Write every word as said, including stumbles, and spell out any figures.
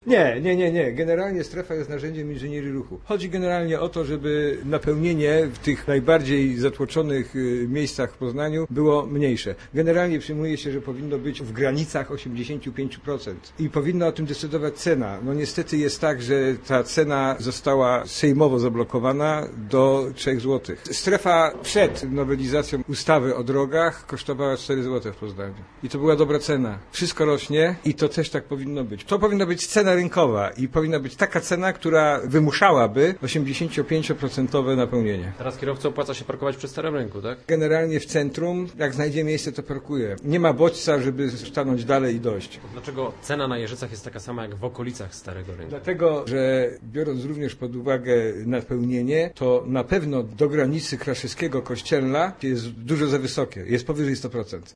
Nie, nie, nie, nie. Generalnie strefa jest narzędziem inżynierii ruchu. Chodzi generalnie o to, żeby napełnienie w tych najbardziej zatłoczonych miejscach w Poznaniu było mniejsze. Generalnie przyjmuje się, że powinno być w granicach osiemdziesiąt pięć procent i powinna o tym decydować cena. No niestety jest tak, że ta cena została sejmowo zablokowana do trzech złotych. Strefa przed nowelizacją ustawy o drogach kosztowała cztery złote w Poznaniu. I to była dobra cena. Wszystko rośnie i to też tak powinno być. To powinna być cena rynkowa i powinna być taka cena, która wymuszałaby osiemdziesiąt pięć procent napełnienie. Teraz kierowcy opłaca się parkować przy Starym Rynku, tak? Generalnie w centrum, jak znajdzie miejsce, to parkuje. Nie ma bodźca, żeby stanąć dalej i dojść. Dlaczego cena na Jeżycach jest taka sama jak w okolicach Starego Rynku? Dlatego, że biorąc również pod uwagę napełnienie, to na pewno do granicy Kraszewskiego Kościelna jest dużo za wysokie. Jest powyżej sto procent.